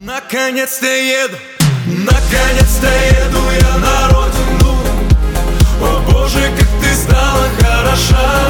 Наконец-то еду я на родину. О боже, как ты стала хороша.